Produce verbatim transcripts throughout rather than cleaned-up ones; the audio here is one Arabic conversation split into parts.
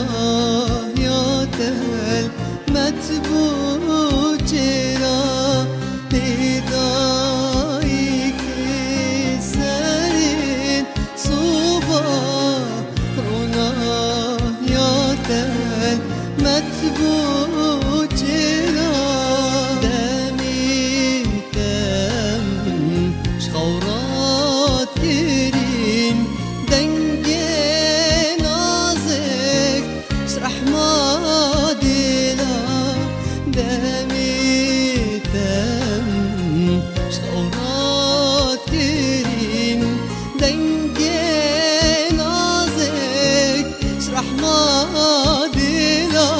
يا المتبوع جرا لدايك سرين صوبا رونا يا المتبوع جرا دمي تم شخورات كريم دنجي نازك سرح ما دلا دمي تم شخورات كريم دنجي نازك سرح ما دلا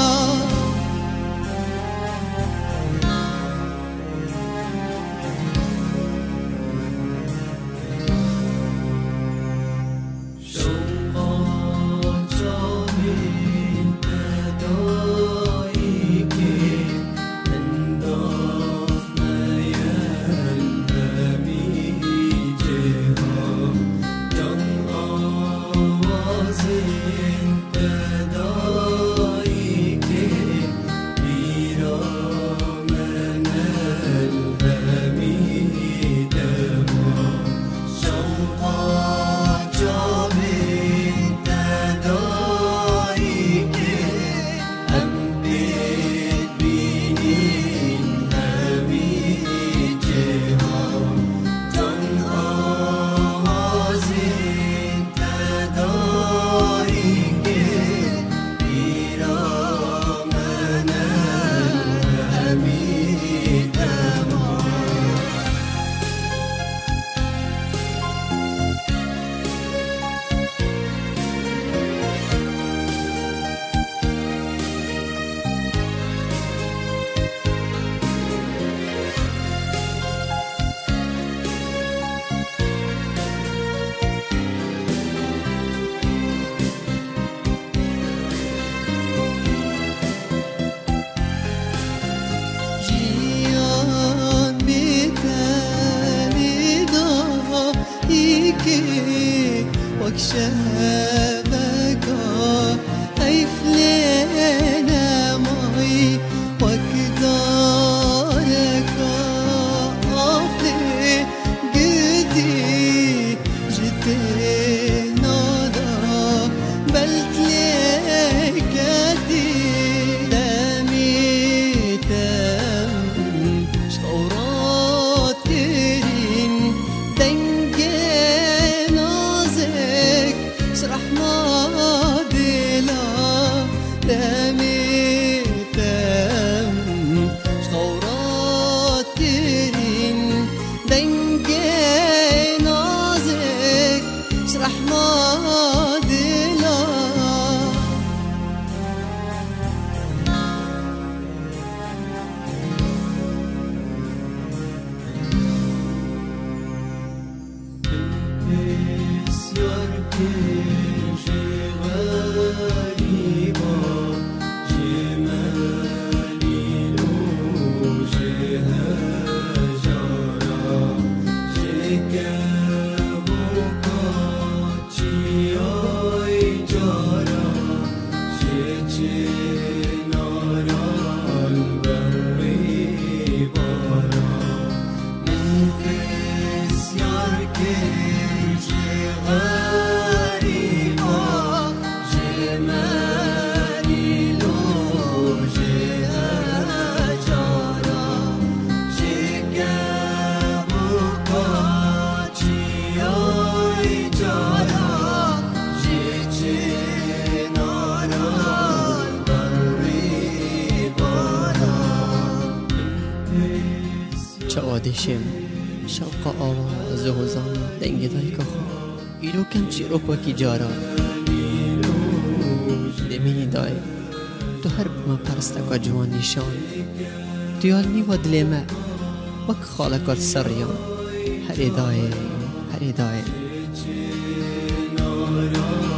وكشافك هيفلينا معي وكدارك أفلي قدي جتي نادا بلتليك دي دمي تم شعورات كريم دنجي سرح ما دلا دمي تم شخورات كريم دنجي نازك سرح ما دلا چوادشم شوق آواز و زان دنگ دایک خو ایرو کم چیروک وکی جارا دمینی دای تو هر بما پرستک جوان نشان دیالنی و دلما وک خالکات سریان هر ادای هر ادای